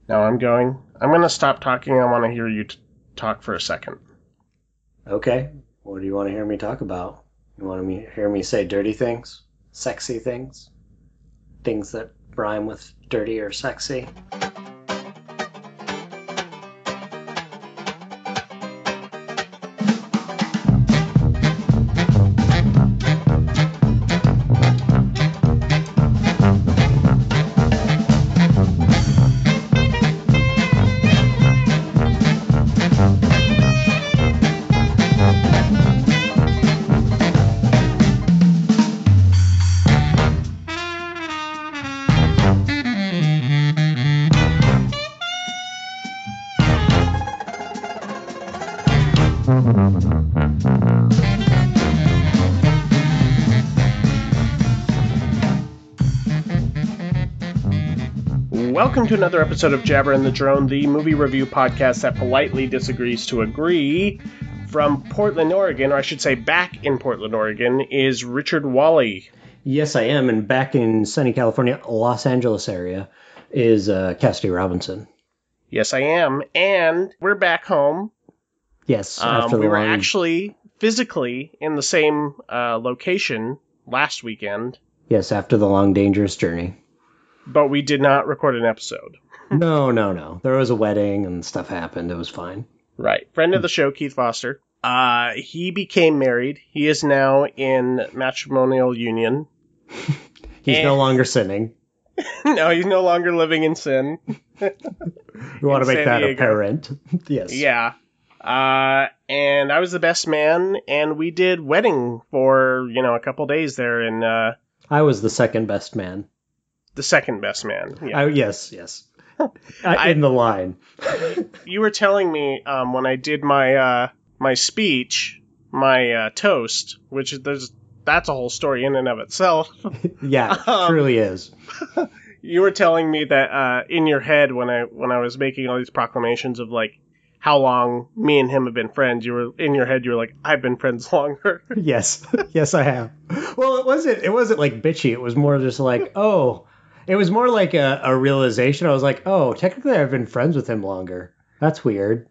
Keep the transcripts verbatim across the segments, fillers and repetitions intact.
No, I'm going. I'm going to stop talking. I want to hear you t- talk for a second. Okay. What do you want to hear me talk about? You want to hear me say dirty things? Sexy things? Things that rhyme with dirty or sexy? Welcome to another episode of Jabber and the Drone, the movie review podcast that politely disagrees to agree. From Portland, Oregon, or I should say back in Portland, Oregon, is Richard Wally. Yes, I am. And back in sunny California, Los Angeles area, is uh, Cassidy Robinson. Yes, I am. And we're back home. Yes, um, after the we were long... actually physically in the same uh, location last weekend. Yes, after the long, dangerous journey. But we did not record an episode. no, no, no. There was a wedding and stuff happened. It was fine. Right. Friend of the show, Keith Foster. Uh, he became married. He is now in matrimonial union. He's and... no longer sinning. No, he's no longer living in sin. We want to make San that Diego. apparent. Yes. Yeah. Uh, and I was the best man, and we did wedding for, you know, a couple days there, and uh, I was the second best man. The second best man. Yeah. I, yes, yes. I, in the line. You were telling me um, when I did my uh, my speech, my uh, toast, which there's that's a whole story in and of itself. Yeah, it um, truly is. You were telling me that uh, in your head when I when I was making all these proclamations of like how long me and him have been friends, you were in your head you were like, I've been friends longer. Yes, yes, I have. Well, it wasn't it wasn't like bitchy. It was more just like, oh. It was more like a, a realization. I was like, oh, technically I've been friends with him longer. That's weird.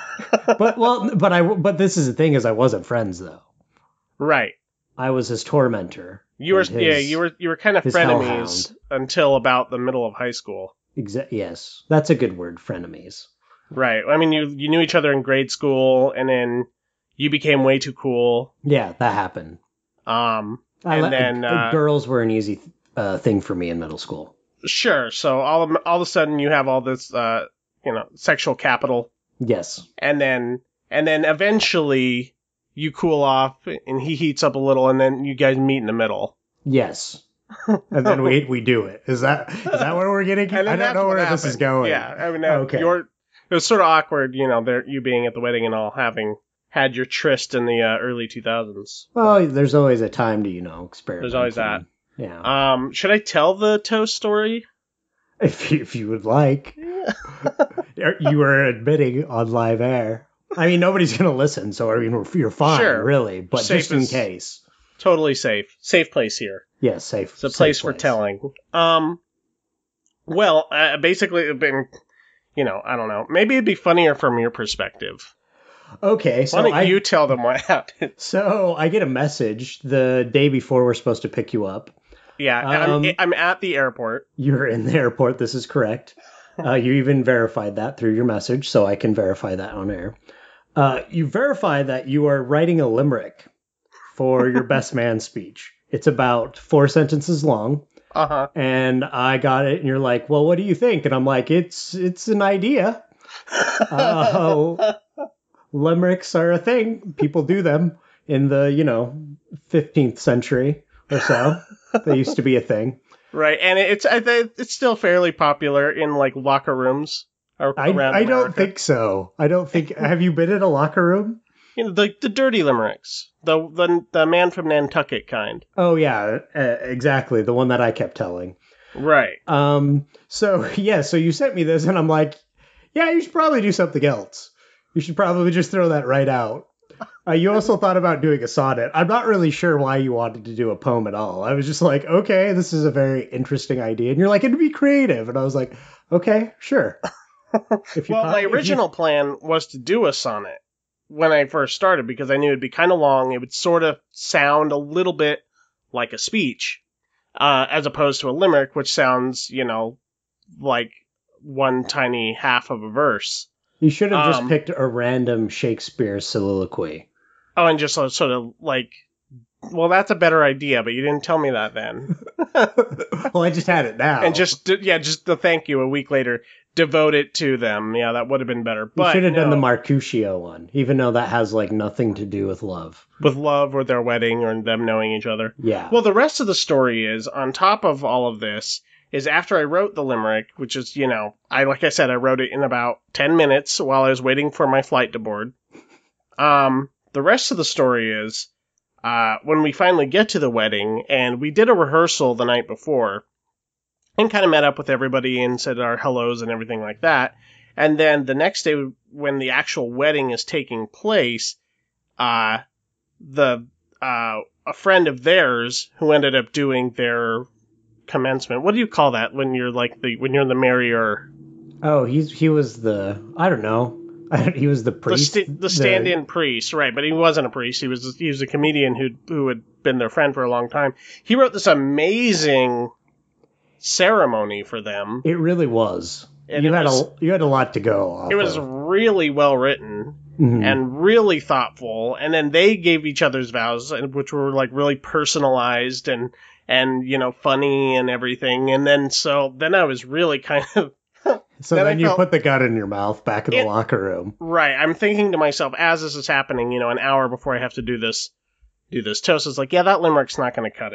but well, but I but this is the thing is I wasn't friends though. Right. I was his tormentor. You were his, yeah, you were you were kind of frenemies hellhound. Until about the middle of high school. Exa- yes, that's a good word, frenemies. Right. I mean, you you knew each other in grade school, and then you became way too cool. Yeah, that happened. Um, I and let, then uh, girls were an easy uh, thing for me in middle school. Sure. So all of, all of a sudden you have all this, uh, you know, sexual capital. Yes. And then and then eventually you cool off, and he heats up a little, and then you guys meet in the middle. Yes. And then we we do it. Is that is that where we're getting? I don't know where happened. this is going. Yeah, I mean, uh, okay. You're, it was sort of awkward, you know, there you being at the wedding and all, having had your tryst in the uh, early two thousands. Well, there's always a time to, you know, experiment. There's always that. Yeah. Um, should I tell the toast story? If you, if you would like. You are admitting on live air. I mean, nobody's going to listen, so I mean, you're fine, sure. really. But Safe just in is, case. Totally safe. Safe place here. Yes, yeah, safe. It's a safe place, place for telling. Um, well, uh, basically, it's been, you know, I don't know. Maybe it'd be funnier from your perspective. Okay, so why don't I, you tell them what happened? So I get a message the day before we're supposed to pick you up. Yeah, um, I'm, I'm at the airport. You're in the airport. This is correct. Uh, you even verified that through your message, so I can verify that on air. Uh, you verify that you are writing a limerick for your best man speech. It's about four sentences long. Uh-huh. And I got it, and you're like, well, what do you think? And I'm like, it's it's an idea. Uh, limericks are a thing. People do them in the, you know, fifteenth century or so. They used to be a thing. Right, and it's I think it's still fairly popular in like locker rooms around I, I America. don't think so. I don't think. Have you been in a locker room? You know, the the dirty limericks, the the the man from Nantucket kind. Oh yeah, uh, exactly. The one that I kept telling. Right. Um. So yeah. So you sent me this, and I'm like, yeah, you should probably do something else. You should probably just throw that right out. Uh, you also thought about doing a sonnet. I'm not really sure why you wanted to do a poem at all. I was just like, okay, this is a very interesting idea. And you're like, it'd be creative. And I was like, okay, sure. If you Well, pro- my if you- original plan was to do a sonnet when I first started because I knew it'd be kind of long. It would sort of sound a little bit like a speech, uh, as opposed to a limerick, which sounds, you know, like one tiny half of a verse. You should have just Um, picked a random Shakespeare soliloquy. Oh, and just sort of like, well, that's a better idea, but you didn't tell me that then. Well, I just had it now. And just, yeah, just the thank you a week later, devote it to them. Yeah, that would have been better. you But should have done no, the Mercutio one, even though that has like nothing to do with love. with love or their wedding or them knowing each other. Yeah. Well, the rest of the story is, on top of all of this, is after I wrote the limerick, which is, you know, I like I said, I wrote it in about ten minutes while I was waiting for my flight to board. Um, the rest of the story is, uh, when we finally get to the wedding, and we did a rehearsal the night before, and kind of met up with everybody and said our hellos and everything like that. And then the next day, when the actual wedding is taking place, uh, the uh, a friend of theirs who ended up doing their commencement. What do you call that when you're like the when you're the marrier? Oh, he's he was the I don't know. He was the The, priest. st- the stand-in priest, right? But he wasn't a priest. He was he was a comedian who who had been their friend for a long time. He wrote this amazing ceremony for them. It really was. And you it had was- a you had a lot to go off It was of. really well written. Mhm. And really thoughtful, and then they gave each other's vows, and- which were like really personalized and and you know funny and everything. And then so then I was really kind of So then then, I you felt- put the gun in your mouth back in the It- locker room. right. I'm thinking to myself as this is happening, you know, an hour before I have to do this do this toast. It's like, yeah, that limerick's not going to cut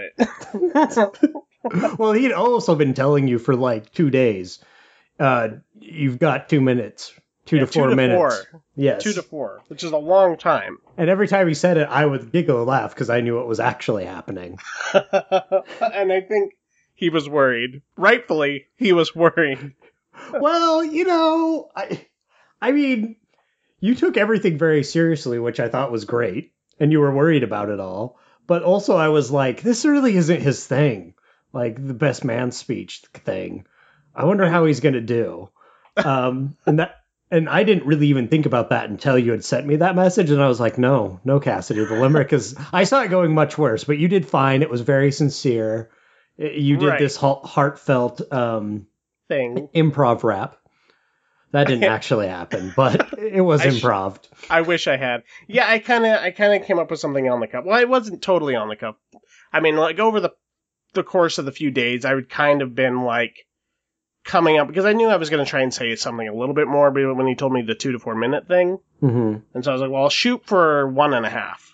it. Well, he'd also been telling you for like two days. Uh, you've got two minutes, two Yeah, to four two to minutes. four. Yes, Two to four, which is a long time. and every time he said it, I would giggle and laugh because I knew what was actually happening. And I think he was worried. Rightfully, he was worried. Well, you know, I, I mean, you took everything very seriously, which I thought was great, and you were worried about it all. But also, I was like, this really isn't his thing, like the best man speech thing. I wonder how he's gonna do. Um, and that, and I didn't really even think about that until you had sent me that message, and I was like, no, no, Cassidy, the limerick is. I saw it going much worse, but you did fine. It was very sincere. You did Right. this heart- heartfelt. Um, Thing. improv rap. That didn't actually happen, but it was I sh- improv. I wish I had. Yeah, I kind of, I kind of came up with something on the cuff. Well, it wasn't totally on the cuff. I mean, like over the the course of the few days, I would kind of been like coming up because I knew I was going to try and say something a little bit more. But when he told me the two to four minute thing, Mm-hmm. and so I was like, well, I'll shoot for one and a half,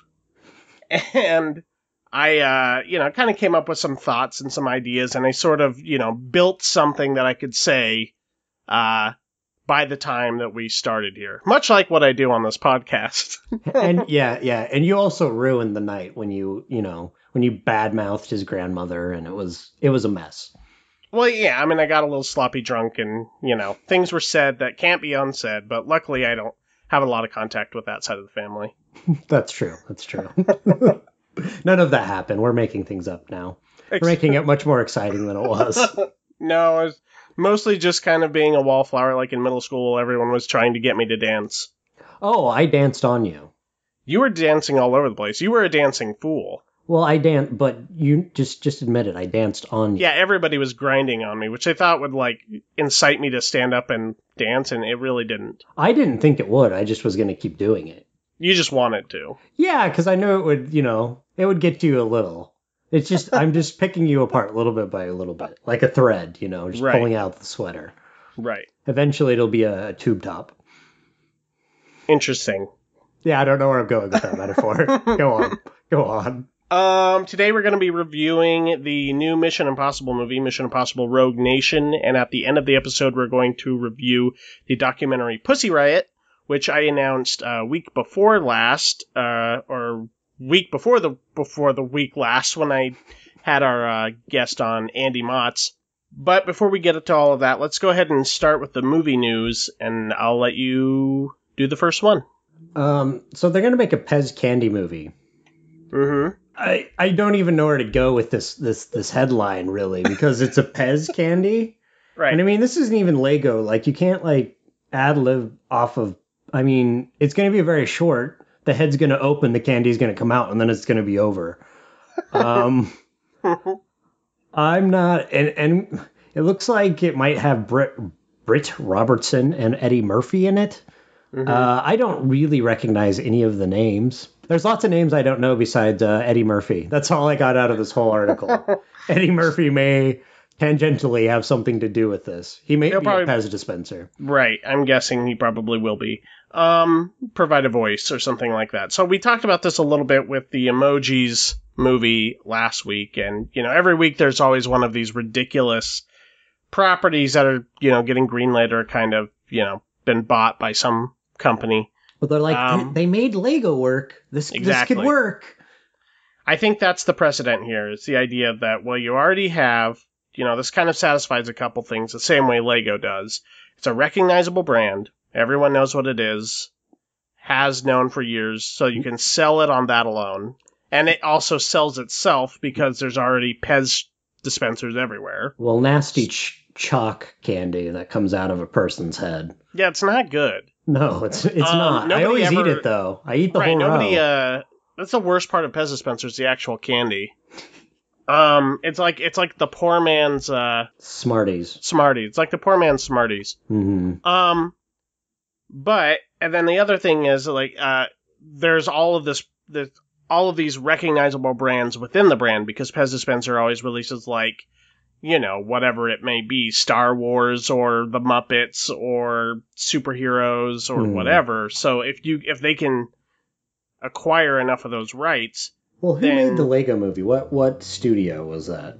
and I, uh, you know, kind of came up with some thoughts and some ideas, and I sort of, you know, built something that I could say, uh. by the time that we started here. Much like what I do on this podcast. And yeah, yeah, and you also ruined the night when you, you know, when you badmouthed his grandmother, and it was it was a mess. Well, yeah, I mean, I got a little sloppy drunk and, you know, things were said that can't be unsaid, but luckily I don't have a lot of contact with that side of the family. That's true. That's true. None of that happened. We're making things up now. We're making it much more exciting than it was. No, it was mostly just kind of being a wallflower like in middle school. Everyone was trying to get me to dance. Oh, I danced on you. You were dancing all over the place. You were a dancing fool. Well, I danced, but you just just admit it. I danced on you. Yeah, everybody was grinding on me, which I thought would, like, incite me to stand up and dance, and it really didn't. I didn't think it would. I just was going to keep doing it. You just wanted to. Yeah, because I knew it would, you know, it would get to you a little. It's just, I'm just picking you apart little bit by little bit, like a thread, you know, just Right. pulling out the sweater. Right. Eventually it'll be a, a tube top. Interesting. Yeah, I don't know where I'm going with that metaphor. Go on. Go on. Um, today we're going to be reviewing the new Mission Impossible movie, Mission Impossible Rogue Nation, and at the end of the episode we're going to review the documentary Pussy Riot, which I announced a week before last, uh, or week before the before the week last when I had our uh, guest on, Andy Motz. But before we get into all of that, let's go ahead and start with the movie news, and I'll let you do the first one. Um, so they're going to make a Pez candy movie. Mm-hmm. I, I don't even know where to go with this this this headline, really, because it's a Pez candy. Right. And I mean, this isn't even Lego. Like, you can't, like, ad lib off of, I mean, it's going to be very short. The head's going to open, the candy's going to come out, and then it's going to be over. Um, I'm not, and, and it looks like it might have Britt, Britt Robertson and Eddie Murphy in it. Mm-hmm. Uh, I don't really recognize any of the names. There's lots of names I don't know besides uh, Eddie Murphy. That's all I got out of this whole article. Eddie Murphy may tangentially have something to do with this. He may He'll be probably, a Pez dispenser. Right. I'm guessing he probably will be. Um, provide a voice or something like that. So we talked about this a little bit with the Emojis movie last week. And, you know, every week there's always one of these ridiculous properties that are, you know, getting greenlit or kind of, you know, been bought by some company. But they're like, um, they made Lego work. This, exactly. This could work. I think that's the precedent here. It's the idea that, well, you already have, you know, this kind of satisfies a couple things the same way Lego does. It's a recognizable brand. Everyone knows what it is. Has known for years. So you can sell it on that alone. And it also sells itself because there's already Pez dispensers everywhere. Well, nasty ch- chalk candy that comes out of a person's head. Yeah, it's not good. No, it's it's um, not. I always ever, eat it, though. I eat the right, whole nobody, row. Uh, that's the worst part of Pez dispensers, the actual candy. Um, it's like it's like the poor man's uh, Smarties. Smarties. It's like the poor man's Smarties. Mm-hmm. Um, but and then the other thing is like uh, there's all of this, this all of these recognizable brands within the brand because Pez dispenser always releases like, you know, whatever it may be, Star Wars or the Muppets or superheroes or mm. whatever. So if you if they can acquire enough of those rights. Well, who then, made the Lego movie? What what studio was that?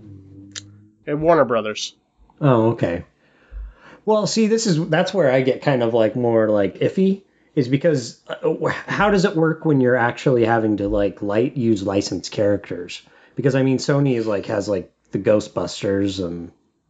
Warner Brothers. Oh, okay. Well, see, this is that's where I get kind of like more like iffy, is because uh, how does it work when you're actually having to like light use licensed characters? Because I mean, Sony is like has like the Ghostbusters and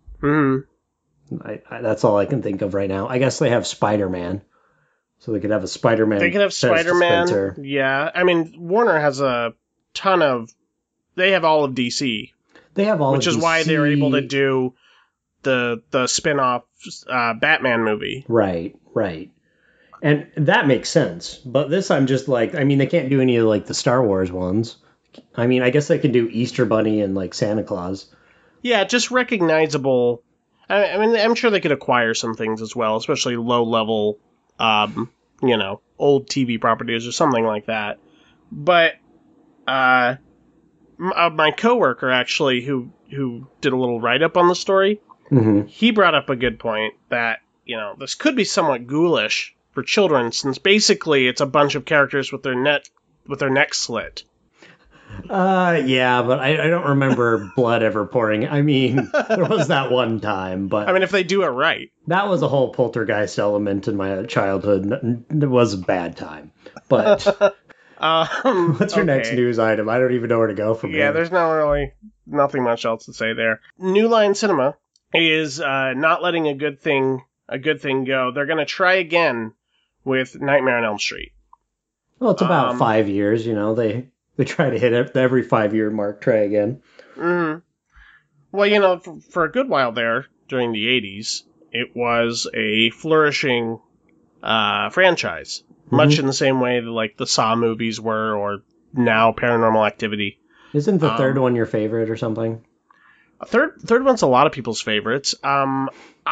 mm-hmm. I, I, that's all I can think of right now. I guess they have Spider-Man, so they could have a Spider-Man. They could have Spider-Man. Dispenser. Yeah, I mean, Warner has a ton of. They have all of D C. They have all, which of is D C. Why they're able to do the the spin-off uh, Batman movie. Right, right, and that makes sense. But this, I'm just like, I mean, they can't do any of like the Star Wars ones. I mean, I guess they can do Easter Bunny and like Santa Claus. Yeah, just recognizable. I, I mean, I'm sure they could acquire some things as well, especially low-level, um, you know, old T V properties or something like that. But uh, m- uh, my coworker actually, who who did a little write-up on the story, mm-hmm. he brought up a good point that, you know, this could be somewhat ghoulish for children, since basically it's a bunch of characters with their net with their necks slit. Uh, yeah, but I, I don't remember blood ever pouring. I mean, there was that one time, but... I mean, if they do it right. That was a whole poltergeist element in my childhood. It was a bad time. But... um, what's your okay. next news item? I don't even know where to go from yeah, here. Yeah, there's not really... Nothing much else to say there. New Line Cinema is uh, not letting a good thing a good thing go. They're going to try again with Nightmare on Elm Street. Well, it's about um, five years, you know. They... They try to hit it every five-year mark, try again. Mm-hmm. Well, you know, for, for a good while there, during the eighties, it was a flourishing uh, franchise. Mm-hmm. Much in the same way that, like, the Saw movies were, or now Paranormal Activity. Isn't the um, third one your favorite or something? A third third one's a lot of people's favorites. Um,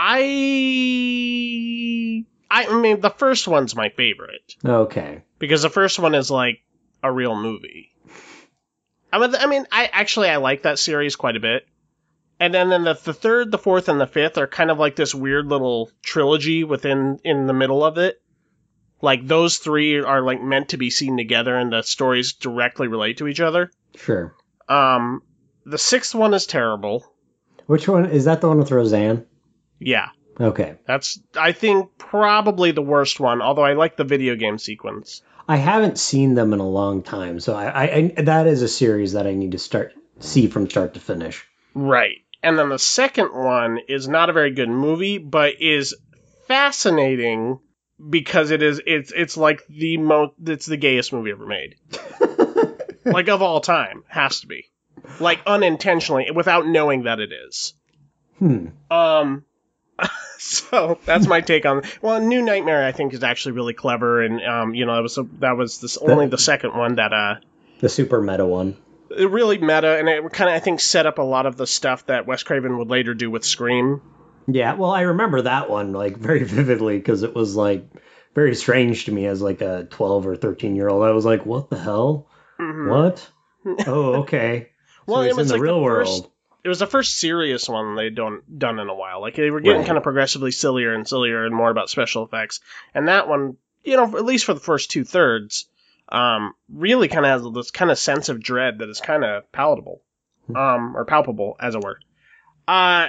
I... I mean, the first one's my favorite. Okay. Because the first one is, like, a real movie. I mean, I mean, I actually I like that series quite a bit, and then then the, the third, the fourth, and the fifth are kind of like this weird little trilogy within in the middle of it. Like those three are like meant to be seen together, and the stories directly relate to each other. Sure. Um, the sixth one is terrible. Which one is that? The one with Roseanne? Yeah. Okay. That's I think probably the worst one. Although I like the video game sequence. I haven't seen them in a long time, so I, I, I that is a series that I need to start see from start to finish. Right. And then the second one is not a very good movie, but is fascinating because it is it's it's like the mo it's the gayest movie ever made. Like of all time, has to be. Like unintentionally, without knowing that it is. Hmm. Um So that's my take on. Well, New Nightmare I think is actually really clever, and um, you know that was a, that was this, only the second one that uh the super meta one. It really meta, and it kind of I think set up a lot of the stuff that Wes Craven would later do with Scream. Yeah, well, I remember that one like very vividly because it was like very strange to me as like a twelve or thirteen year old. I was like, what the hell? Mm-hmm. What? Oh, okay. So Well, he's it was in the like real the world. first, it was the first serious one they'd done, done in a while. Like, they were getting Right. kind of progressively sillier and sillier and more about special effects. And that one, you know, at least for the first two thirds, um, really kind of has this kind of sense of dread that is kind of palatable, um, or palpable, as it were. Uh,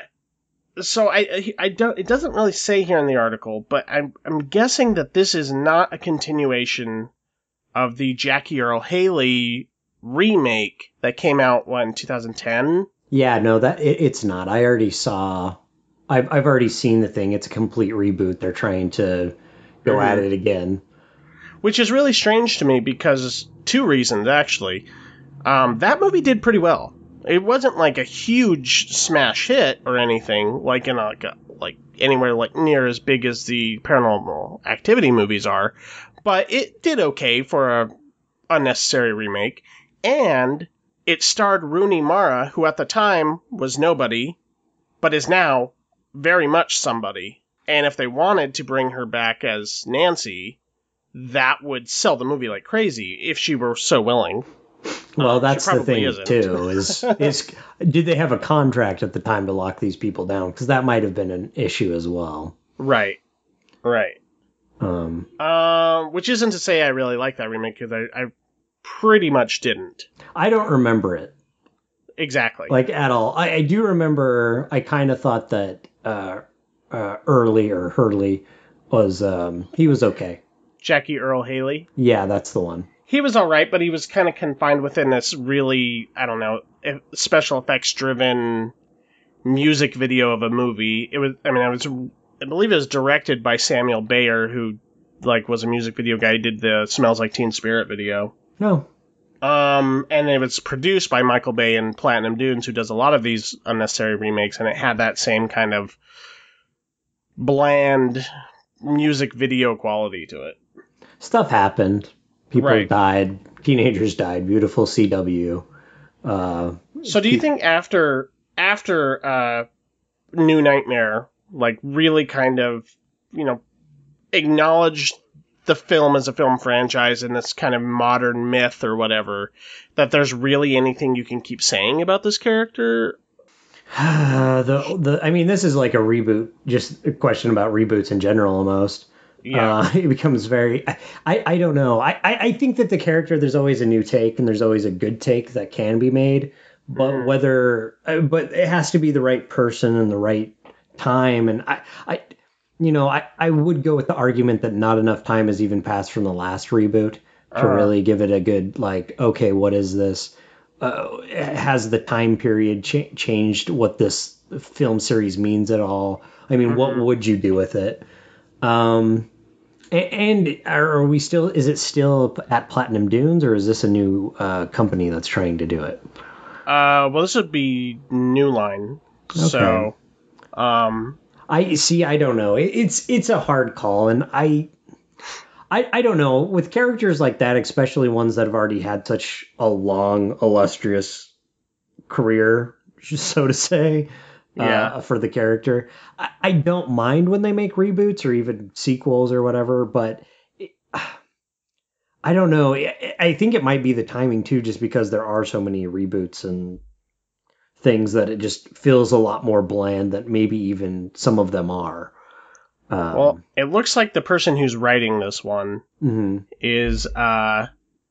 so I, I, I don't, it doesn't really say here in the article, but I'm, I'm guessing that this is not a continuation of the Jackie Earle Haley remake that came out, what, in two thousand ten? Yeah, no, that it, it's not. I already saw. I've I've already seen the thing. It's a complete reboot. They're trying to go Mhm. at it again. Which is really strange to me because two reasons, actually. Um, that movie did pretty well. It wasn't like a huge smash hit or anything, like in a, like, a, like anywhere like near as big as the Paranormal Activity movies are, but it did okay for a unnecessary remake, and it starred Rooney Mara, who at the time was nobody, but is now very much somebody. And if they wanted to bring her back as Nancy, that would sell the movie like crazy if she were so willing. Well, Um, that's she the probably thing isn't. too. Is is did they have a contract at the time to lock these people down? Because that might have been an issue as well. Right. Right. Um, Uh, which isn't to say I really like that remake, because I, I pretty much didn't. I don't remember it Exactly. like at all. I, I do remember. I kind of thought that uh, uh, Early or Hurley was um, he was okay. Jackie Earle Haley. Yeah, that's the one. He was all right, but he was kind of confined within this really, I don't know, special effects driven music video of a movie. It was, I mean, I was, I believe it was directed by Samuel Bayer, who like was a music video guy. He did the Smells Like Teen Spirit video. No. Um, and it was produced by Michael Bay and Platinum Dunes, who does a lot of these unnecessary remakes, and it had that same kind of bland music video quality to it. Stuff happened. People Right. died. Teenagers died. Beautiful C W. Uh, So do you think after after uh, New Nightmare, like really kind of, you know, acknowledged the film as a film franchise and this kind of modern myth or whatever, that there's really anything you can keep saying about this character? the the I mean, this is like a reboot. Just a question about reboots in general, almost. Yeah. Uh, it becomes very. I, I, I don't know. I, I, I think that the character, there's always a new take and there's always a good take that can be made. But Mhm. whether, uh, but it has to be the right person and the right time. And I, I you know, I, I would go with the argument that not enough time has even passed from the last reboot to Uh. really give it a good, like, okay, what is this? Uh, has the time period cha- changed what this film series means at all? I mean, what Mhm. would you do with it? Um, a- and are we still? Is it still at Platinum Dunes, or is this a new uh, company that's trying to do it? Uh, well, this would be New Line. So, um, I see. I don't know. It, it's it's a hard call, and I, I I don't know with characters like that, especially ones that have already had such a long, illustrious career, so to say. Yeah. Uh, for the character, I, I don't mind when they make reboots or even sequels or whatever, but it, I don't know. I, I think it might be the timing too, just because there are so many reboots and things that it just feels a lot more bland than maybe even some of them are. Um, well, it looks like the person who's writing this one mhm. is uh,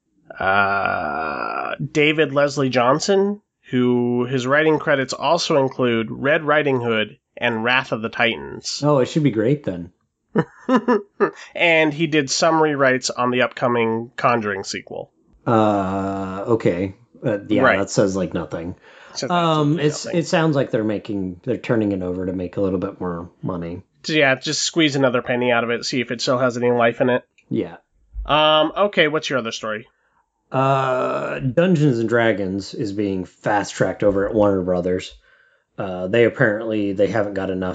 uh, David Leslie Johnson, who his writing credits also include Red Riding Hood and Wrath of the Titans. Oh, it should be great then. And he did some rewrites on the upcoming Conjuring sequel. Uh, okay. Uh, yeah, Right. that says like nothing. So that's Um, absolutely it's nothing. it sounds like they're making they're turning it over to make a little bit more money. So yeah, just squeeze another penny out of it, see if it still has any life in it. Yeah. Um, okay, what's your other story? Uh, Dungeons and Dragons is being fast tracked over at Warner Brothers. Uh, they apparently they haven't got enough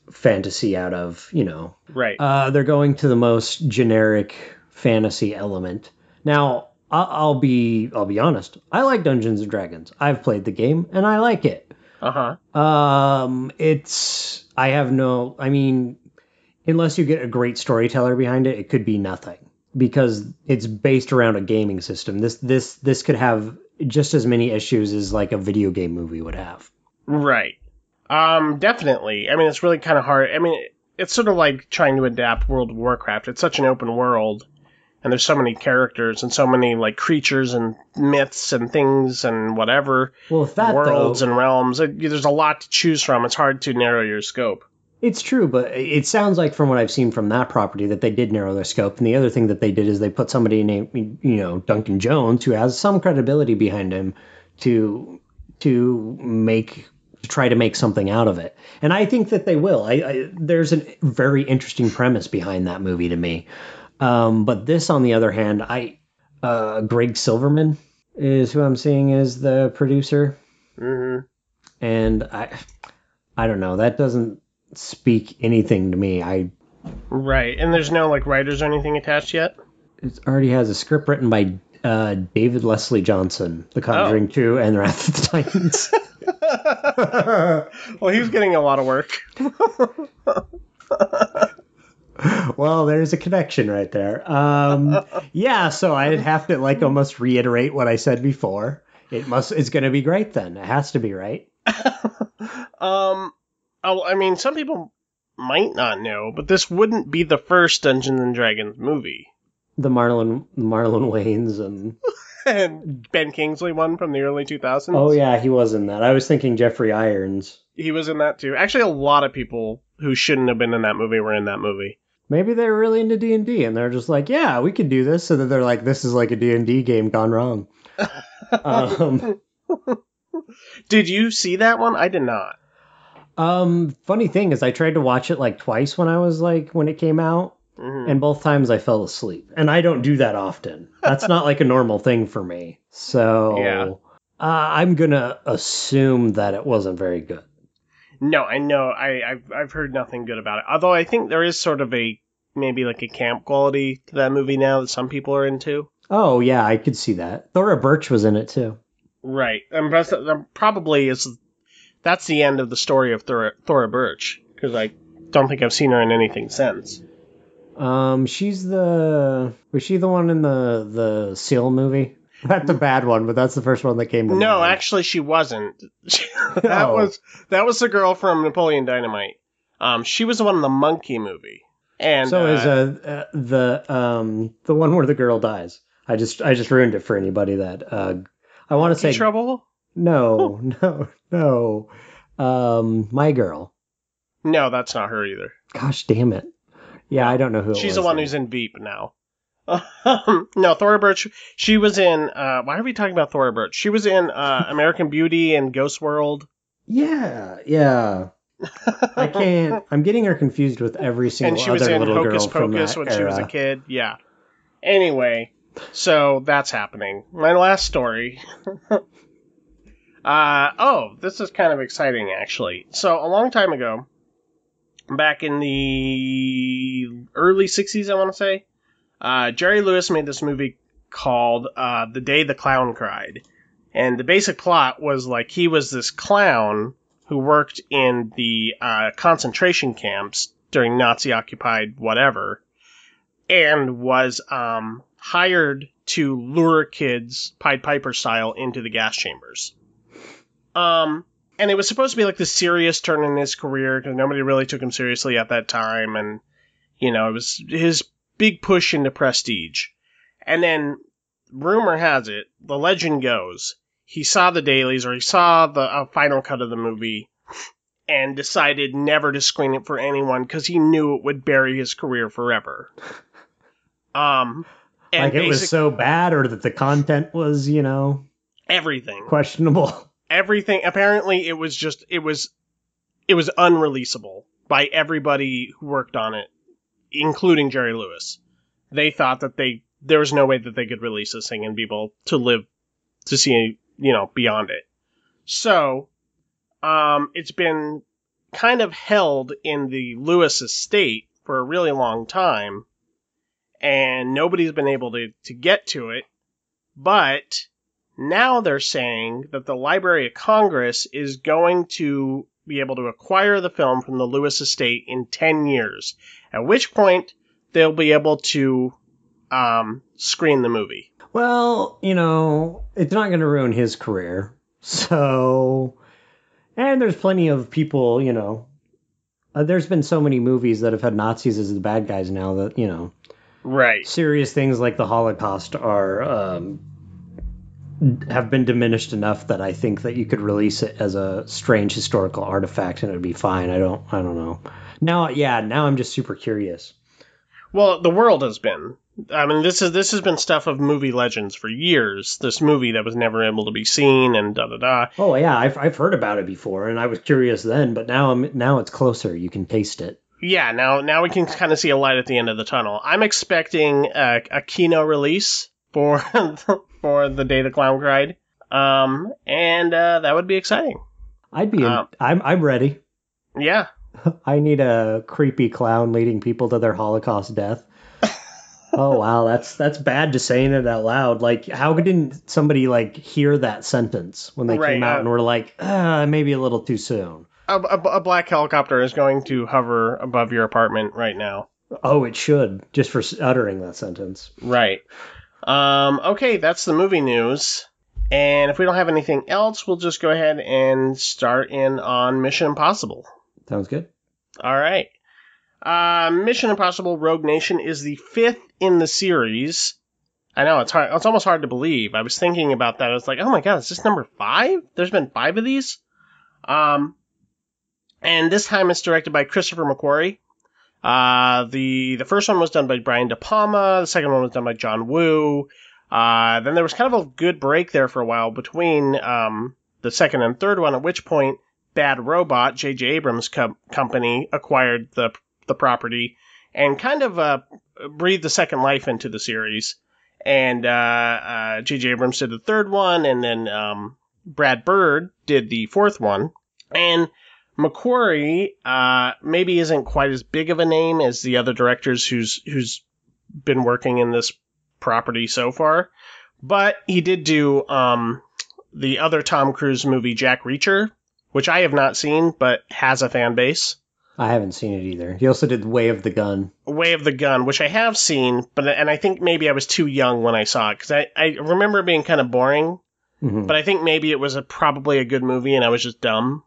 fantasy out of, you know. Right. Uh, they're going to the most generic fantasy element. Now, I- I'll be I'll be honest. I like Dungeons and Dragons. I've played the game and I like it. Uh-huh. Um, it's I have no. I mean, unless you get a great storyteller behind it, it could be nothing because it's based around a gaming system. This this this could have just as many issues as like a video game movie would have. Right. Um, definitely. I mean, it's really kind of hard. I mean, it's sort of like trying to adapt World of Warcraft. It's such an open world, and there's so many characters and so many like creatures and myths and things and whatever. Well, with that worlds though, and realms. It, there's a lot to choose from. It's hard to narrow your scope. it's true, but it sounds like from what I've seen from that property that they did narrow their scope. And the other thing that they did is they put somebody named, you know, Duncan Jones, who has some credibility behind him, to to make to try to make something out of it. And I think that they will. I, I there's a very interesting premise behind that movie to me. Um, but this, on the other hand, I uh, Greg Silverman is who I'm seeing as the producer, Mm-hmm. and I I don't know. That doesn't speak anything to me. I Right. And there's no like writers or anything attached yet? it already has a script written by uh, David Leslie Johnson, The Conjuring Oh. two and Wrath of the Titans. Well, he's getting a lot of work. Well, there's a connection right there. Um, yeah, so I'd have to like almost reiterate what I said before. It must. It's going to be great then. It has to be, right? um, oh, I mean, some people might not know, but this wouldn't be the first Dungeons and Dragons movie. The Marlon Marlon Wayans and And Ben Kingsley one from the early two thousands. oh yeah, he was in that. I was thinking Jeffrey Irons. He was in that too. Actually, a lot of people who shouldn't have been in that movie were in that movie. Maybe they were really into D and D and they're just like, yeah, we could do this. So that they're like, this is like a D and D game gone wrong. um, Did you see that one? I did not. um, funny thing is, I tried to watch it like twice when I was like when it came out, Mhm. and both times I fell asleep. And I don't do that often. That's not like a normal thing for me. So Yeah. uh, I'm gonna assume that it wasn't very good. No, I know. I, I've, I've heard nothing good about it. Although I think there is sort of a, maybe like a camp quality to that movie now that some people are into. Oh yeah, I could see that. Thora Birch was in it too. Right. And that's- that probably is, that's the end of the story of Thora, Thora Birch. Because I don't think I've seen her in anything since. Um, she's the was she the one in the the Seal movie? That's a bad one, but that's the first one that came to No, mind. actually, she wasn't. that Oh. was that was the girl from Napoleon Dynamite. Um, she was the one in the Monkey movie. And So uh, is uh, uh the um the one where the girl dies. I just I just ruined it for anybody that uh I want to Monkey say Trouble? no no no um My Girl. No, that's not her either. Gosh damn it! Yeah, I don't know who. It She's was the one then. who's in Veep now. Um, no, Thora Birch. She was in. Uh, why are we talking about Thora Birch? She was in uh, American Beauty and Ghost World. Yeah, yeah. I can't. I'm getting her confused with every single And she was other in little Hocus girl from Pocus that when era. she was a kid. Yeah. Anyway, so that's happening. My last story. uh, oh, this is kind of exciting, actually. So, a long time ago, back in the early sixties, I want to say, uh, Jerry Lewis made this movie called uh, The Day the Clown Cried. And the basic plot was like he was this clown who worked in the uh, concentration camps during Nazi-occupied whatever, and was um, hired to lure kids, Pied Piper style, into the gas chambers. Um, and it was supposed to be like the serious turn in his career because nobody really took him seriously at that time, and you know it was his big push into prestige. And then rumor has it, the legend goes, he saw the dailies or he saw the uh, final cut of the movie and decided never to screen it for anyone because he knew it would bury his career forever. Um, and Like it was basic- so bad, or that the content was, you know, everything. questionable. Everything. Apparently, it was just it was it was unreleasable by everybody who worked on it, including Jerry Lewis. They thought that they there was no way that they could release this thing and be able to live to see, you know, beyond it. So, um, it's been kind of held in the Lewis estate for a really long time, and nobody's been able to, to get to it. But now they're saying that the Library of Congress is going to be able to acquire the film from the Lewis estate in ten years, at which point they'll be able to um, screen the movie. Well, you know, it's not going to ruin his career. So, and there's plenty of people, you know, uh, there's been so many movies that have had Nazis as the bad guys now that, you know, right. Serious things like the Holocaust are, um, have been diminished enough that I think that you could release it as a strange historical artifact and it would be fine. I don't, I don't know. Now, yeah, now I'm just super curious. Well, the world has been. I mean, this is this has been stuff of movie legends for years. This movie that was never able to be seen, and da da da. Oh yeah, I've I've heard about it before, and I was curious then, but now I'm now it's closer. You can taste it. Yeah, now now we can kind of see a light at the end of the tunnel. I'm expecting a, a Kino release for for the day the clown cried, um, and uh, that would be exciting. I'd be. In, um, I'm I'm ready. Yeah. I need a creepy clown leading people to their Holocaust death. Oh wow, that's that's bad just saying it out loud. Like, how didn't somebody like hear that sentence when they right, came out uh, and were like, ah, maybe a little too soon? A, a, a black helicopter is going to hover above your apartment right now. Oh, it should, just for uttering that sentence. Right. Um, okay, that's the movie news. And if we don't have anything else, we'll just go ahead and start in on Mission Impossible. Sounds good. All right. Uh, Mission Impossible Rogue Nation is the fifth in the series. I know, it's hard. It's almost hard to believe. I was thinking about that. I was like, oh my god, is this number five? There's been five of these? Um, and this time it's directed by Christopher McQuarrie. Uh, the, the first one was done by Brian De Palma. The second one was done by John Woo. Uh, then there was kind of a good break there for a while between um, the second and third one, at which point Bad Robot, J J Abrams' co- company, acquired the the property and kind of uh, breathed a second life into the series. And uh, uh, J J Abrams did the third one, and then um, Brad Bird did the fourth one. And McQuarrie uh, maybe isn't quite as big of a name as the other directors who's who's been working in this property so far, but he did do um, the other Tom Cruise movie, Jack Reacher, which I have not seen, but has a fan base. I haven't seen it either. He also did Way of the Gun. Way of the Gun, which I have seen, but and I think maybe I was too young when I saw it, because I, I remember it being kind of boring, mm-hmm. but I think maybe it was a, probably a good movie, and I was just dumb.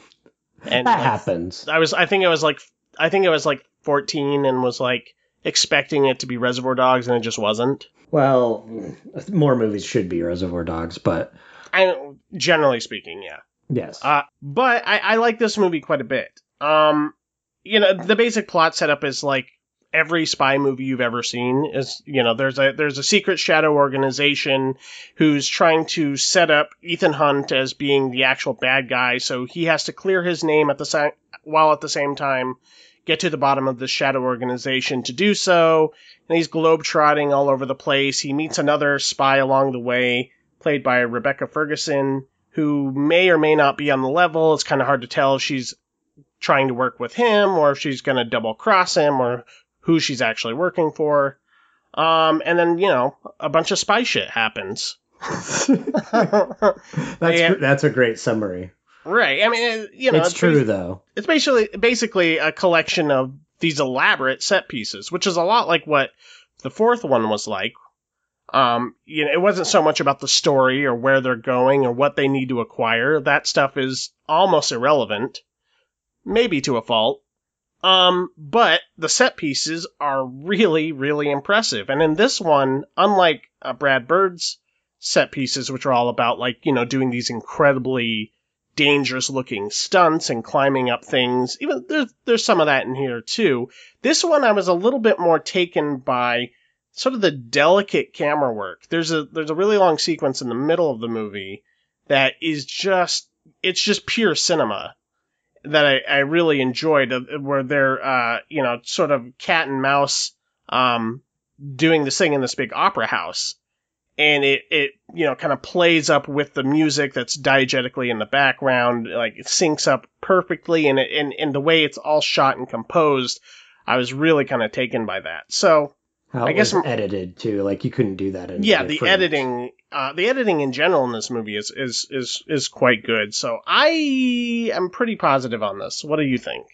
And that like, happens. I was, I think I was like, I think I was like fourteen and was like expecting it to be Reservoir Dogs, and it just wasn't. Well, more movies should be Reservoir Dogs, but I, generally speaking, yeah. Yes. Uh, but I, I like this movie quite a bit. Um, you know, the basic plot setup is like every spy movie you've ever seen is, you know, there's a there's a secret shadow organization who's trying to set up Ethan Hunt as being the actual bad guy, so he has to clear his name at the si- while at the same time get to the bottom of the shadow organization to do so. And he's globetrotting all over the place. He meets another spy along the way, played by Rebecca Ferguson, who may or may not be on the level. It's kind of hard to tell if she's trying to work with him or if she's going to double cross him or who she's actually working for. Um, and then, you know, a bunch of spy shit happens. that's, and, that's a great summary. Right. I mean, you know, it's, it's true, though. It's basically basically a collection of these elaborate set pieces, which is a lot like what the fourth one was like. Um, you know, it wasn't so much about the story or where they're going or what they need to acquire. That stuff is almost irrelevant, maybe to a fault. Um, but the set pieces are really, really impressive. And in this one, unlike uh, Brad Bird's set pieces, which are all about, like, you know, doing these incredibly dangerous looking stunts and climbing up things, even there's, there's some of that in here too. This one, I was a little bit more taken by sort of the delicate camera work. There's a, there's a really long sequence in the middle of the movie that is just, it's just pure cinema that I, I really enjoyed, where they're, uh, you know, sort of cat and mouse, um, doing this thing in this big opera house. and it, it you know, kind of plays up with the music that's diegetically in the background. Like, it syncs up perfectly, and, it, and, and the way it's all shot and composed, I was really kind of taken by that. So, How it I guess was edited, too. Like, you couldn't do that in yeah, the different- editing, uh, the editing in general in this movie is, is, is, is quite good. So I am pretty positive on this. What do you think?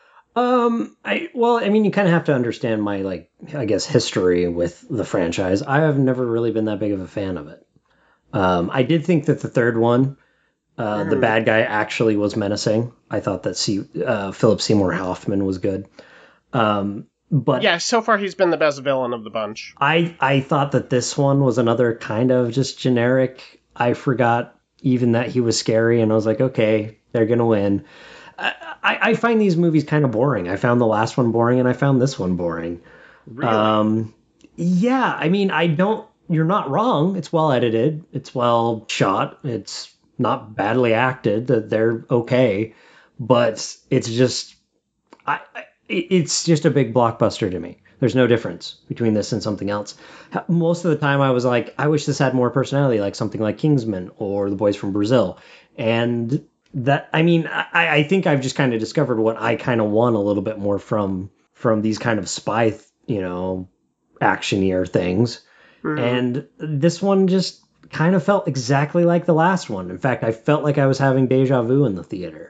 Um, I well, I mean, you kind of have to understand my, like, I guess, history with the franchise. I have never really been that big of a fan of it. Um, I did think that the third one, uh, Mhm. the bad guy actually was menacing. I thought that C- uh, Philip Seymour Hoffman was good. Um, but Yeah, so far he's been the best villain of the bunch. I I thought that this one was another kind of just generic. I forgot even that he was scary, and I was like, okay, they're gonna win. I, I, I find these movies kind of boring. I found the last one boring, and I found this one boring. Really? Um, yeah, I mean, I don't. You're not wrong. It's well edited. It's well shot. It's not badly acted. That they're okay, but it's just, I, I, it's just a big blockbuster to me. There's no difference between this and something else. Most of the time, I was like, I wish this had more personality, like something like Kingsman or The Boys from Brazil, and that. I mean, I, I think I've just kind of discovered what I kind of want a little bit more from from these kind of spy, you know, actionier things. Mhm. And this one just kind of felt exactly like the last one. In fact, I felt like I was having deja vu in the theater.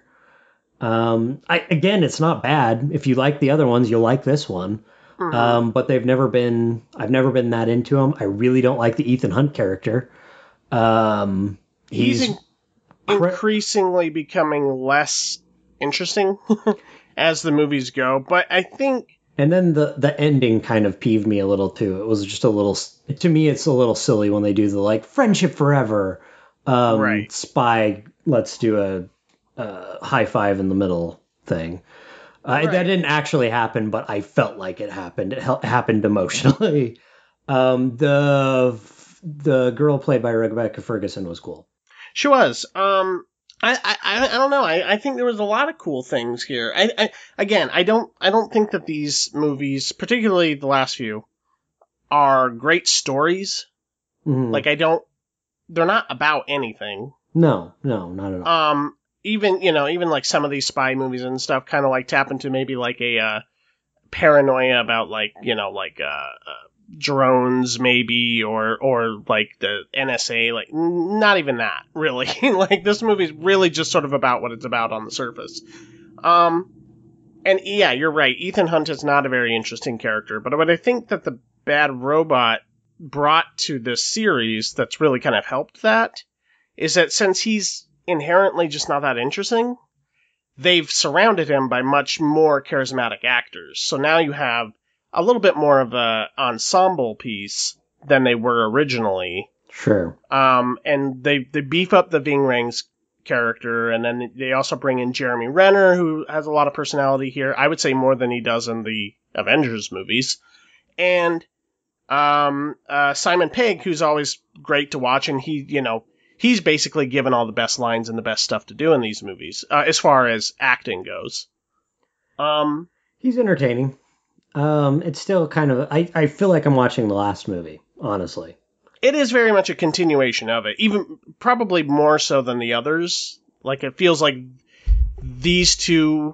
Um, I, again, it's not bad. If you like the other ones, you'll like this one. Mhm. Um, but they've never been, I've never been that into them. I really don't like the Ethan Hunt character. Um, he's he's, in- cra- increasingly becoming less interesting as the movies go, but I think and then the, the ending kind of peeved me a little too. It was just a little, to me, it's a little silly when they do the like friendship forever, um, Right. spy, let's do a, uh, high five in the middle thing. Uh, Right. That didn't actually happen, but I felt like it happened. It hel- happened emotionally. Um, the the girl played by Rebecca Ferguson was cool. she was. Um, I, I, I I don't know. I, I think there was a lot of cool things here. I, I again, I don't I don't think that these movies, particularly the last few, are great stories. Mhm. Like I don't, they're not about anything. no, no, not at all. Um, even you know, even like some of these spy movies and stuff, kind of like tap into maybe like a uh, paranoia about like you know like uh, uh, drones maybe or or like the N S A. Like n- not even that really. Like this movie's really just sort of about what it's about on the surface. Um, and yeah, you're right. Ethan Hunt is not a very interesting character, but what I think that the Bad Robot brought to this series that's really kind of helped that is that since he's inherently just not that interesting, they've surrounded him by much more charismatic actors. So now you have a little bit more of a ensemble piece than they were originally. Sure. Um, and they, they beef up the Ving Rhames character, and then they also bring in Jeremy Renner, who has a lot of personality here. I would say more than he does in the Avengers movies. And um, uh, Simon Pegg, who's always great to watch, and he, you know, he's basically given all the best lines and the best stuff to do in these movies, uh, as far as acting goes. Um, He's entertaining. Um, it's still kind of. I, I feel like I'm watching the last movie, honestly. it is very much a continuation of it, even probably more so than the others. Like, it feels like these two,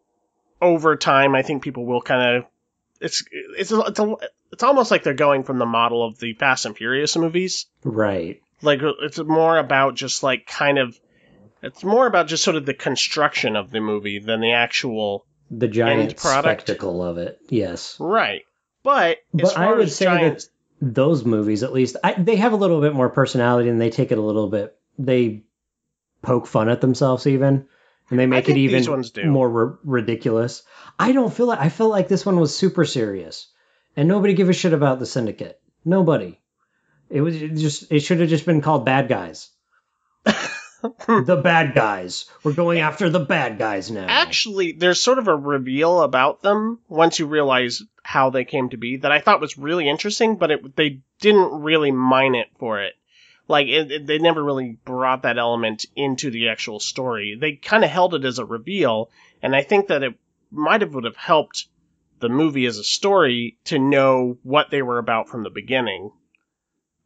over time, I think people will kind of. It's it's it's a, it's almost like they're going from the model of the Fast and Furious movies. Right. Like, it's more about just like kind of. It's more about just sort of the construction of the movie than the actual The giant end product. spectacle of it. Yes. Right. But as But far I would as say giant, that those movies, at least, I, they have a little bit more personality, and they take it a little bit. They poke fun at themselves, even, and they make it think even these ones do. more ri- ridiculous. I don't feel like I felt like this one was super serious, and nobody gave a shit about the Syndicate. Nobody. It was it just. It should have just been called Bad Guys. The bad guys. We're going after the bad guys now. actually, there's sort of a reveal about them once you realize how they came to be that I thought was really interesting, but it, they didn't really mine it for it. Like, it, it- they never really brought that element into the actual story. They kind of held it as a reveal, and I think that it might have would have helped the movie as a story to know what they were about from the beginning.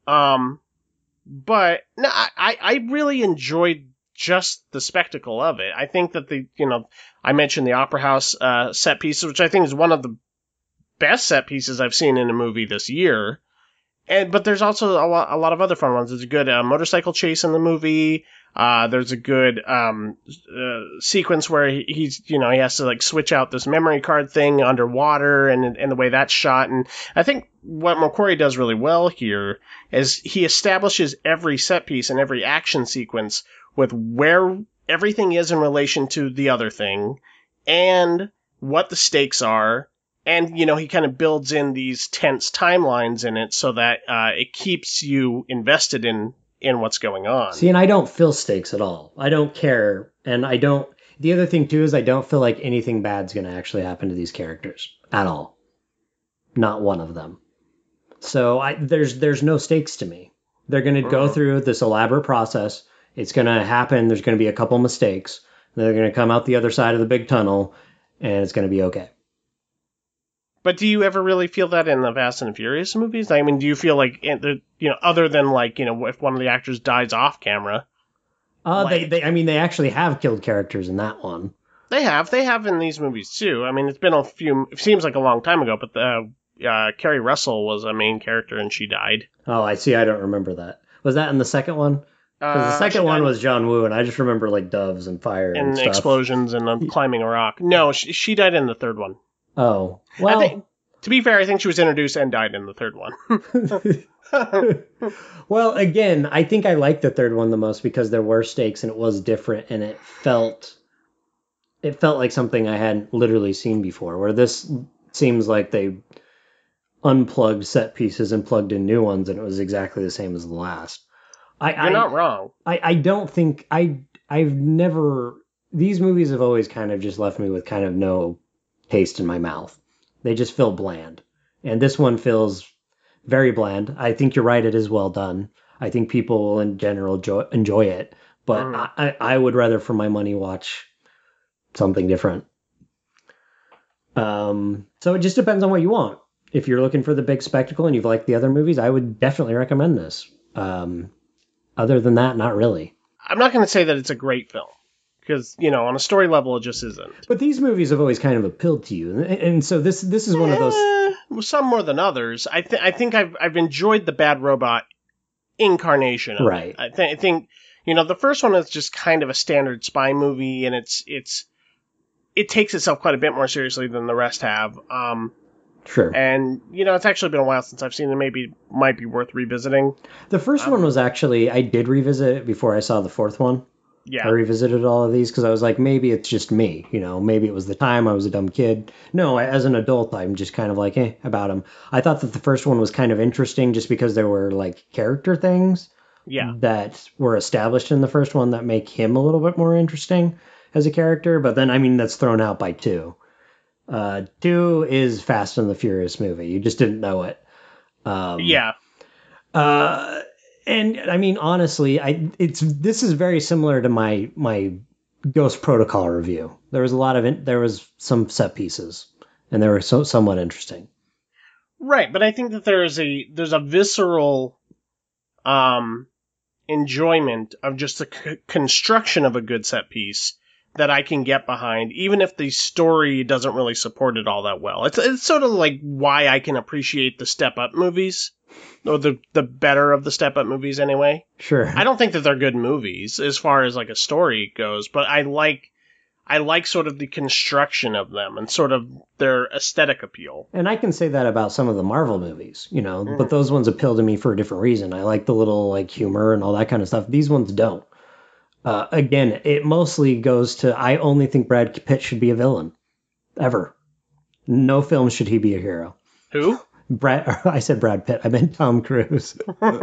Um, but no, I, I really enjoyed just the spectacle of it. I think that the, you know, I mentioned the Opera House uh, set pieces, which I think is one of the best set pieces I've seen in a movie this year. And but there's also a lot, a lot of other fun ones. There's a good uh, motorcycle chase in the movie. Uh, there's a good um, uh, sequence where he, he's, you know, he has to like switch out this memory card thing underwater, and and the way that's shot. And I think what McQuarrie does really well here is he establishes every set piece and every action sequence with where everything is in relation to the other thing, and what the stakes are. And, you know, he kind of builds in these tense timelines in it so that uh, it keeps you invested in, in what's going on. See, and I don't feel stakes at all. I don't care. And I don't... The other thing, too, is I don't feel like anything bad's going to actually happen to these characters. At all. Not one of them. So I, there's there's no stakes to me. They're going to mm-hmm. go through this elaborate process. It's going to happen. There's going to be a couple mistakes. They're going to come out the other side of the big tunnel, and it's going to be okay. But do you ever really feel that in the Fast and Furious movies? I mean, do you feel like, you know, other than like, you know, if one of the actors dies off camera? Uh, like, they, they, I mean, they actually have killed characters in that one. They have. They have in these movies, too. I mean, it's been a few, it seems like a long time ago, but the, uh, Kerry Russell was a main character and she died. Oh, I see. I don't remember that. Was that in the second one? Because the second uh, one was John Woo, and I just remember like doves and fire and, and stuff. explosions and uh, climbing a rock. No, she, she died in the third one. Oh, well. I think, to be fair, I think she was introduced and died in the third one. Well, again, I think I liked the third one the most because there were stakes and it was different and it felt it felt like something I hadn't literally seen before. Where this seems like they unplugged set pieces and plugged in new ones, and it was exactly the same as the last. I, You're I, not wrong. I, I don't think I I've never these movies have always kind of just left me with kind of no taste in my mouth. They just feel bland. And this one feels very bland. I think you're right, it is well done. I think people will in general enjoy, enjoy it. But mm. I, I would rather for my money watch something different. Um, so it just depends on what you want. If you're looking for the big spectacle and you've liked the other movies, I would definitely recommend this. Um, other than that, not really. I'm not going to say that it's a great film. Because, you know, on a story level, it just isn't. But these movies have always kind of appealed to you. And, and so this this is one of those... Eh, some more than others. I, th- I think I've I've enjoyed the Bad Robot incarnation of right. it. I, th- I think, you know, the first one is just kind of a standard spy movie, and it's it's it takes itself quite a bit more seriously than the rest have. Um, Sure. And, you know, it's actually been a while since I've seen it. Maybe it might be worth revisiting. The first um, one was actually... I did revisit it before I saw the fourth one. Yeah. I revisited all of these because I was like, maybe it's just me, you know, maybe it was the time I was a dumb kid. No, I, as an adult, I'm just kind of like, eh, about him. I thought that the first one was kind of interesting just because there were like character things yeah. that were established in the first one that make him a little bit more interesting as a character. But then, I mean, that's thrown out by two. Uh, two is Fast and the Furious movie. You just didn't know it. Um, yeah. Uh, And I mean, honestly, I it's this is very similar to my my Ghost Protocol review. There was a lot of it, there was some set pieces, and they were so somewhat interesting. Right, but I think that there is a there's a visceral um enjoyment of just the c- construction of a good set piece that I can get behind, even if the story doesn't really support it all that well. It's it's sort of like why I can appreciate the Step Up movies. Or the the better of the Step Up movies, anyway. Sure. I don't think that they're good movies as far as like a story goes, but I like I like sort of the construction of them and sort of their aesthetic appeal. And I can say that about some of the Marvel movies, you know, Mm. but those ones appeal to me for a different reason. I like the little like humor and all that kind of stuff. These ones don't. Uh, again, it mostly goes to I only think Brad Pitt should be a villain, ever. No film should he be a hero. Who? Brad, I said Brad Pitt. I meant Tom Cruise.